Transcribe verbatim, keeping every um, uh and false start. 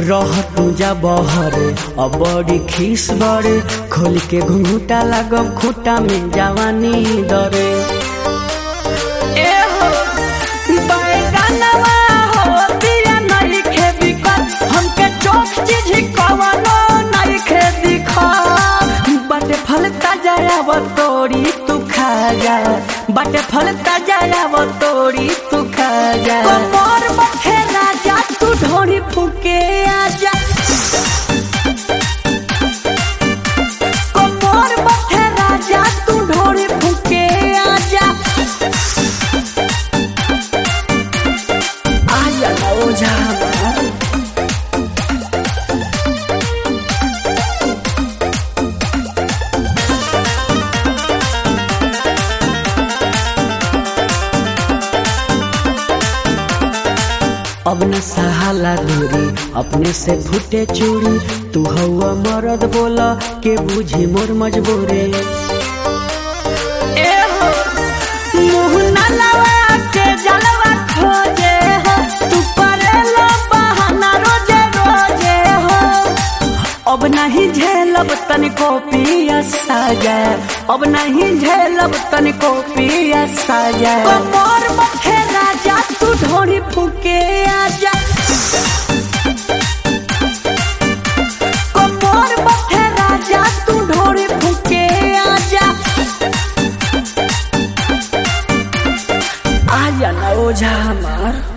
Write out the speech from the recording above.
रह तू जा बहरे अब बड़ी खीस बड़े खोल के घुंघूटा लागब खूटा में जवानी दरे। ए हो बैगनवा हो दिया नहीं खेबी कर हमके चोख चीज कवनो नहीं खेदी खा बाटे फल ताजा अब तोड़ी तू खा जा बाटे फल ताजा अब तोड़ी तू खा जा। कमर बखे राजा तू ढोरी फूके आजा कमर बखे राजा तू ढोरी फूके आजा आजा ना ओझा अब न सहाला दूरी अपने से फूटे चूड़ी तू हवा मरद बोला के बुझी मोर मजबूरी। ए हो मुँह न लगा के जलवा खोजे हो तू करेला बहाना रोजे रोजे हो अब नहीं झेलब तनिको पिया साजा अब नहीं झेलब तनिको पिया साजा। कमर बखे राजा तू ढोरी फूके आजा कमर बखे राजा तू ढोरी फूके आजा आजा ना ओझा हमार।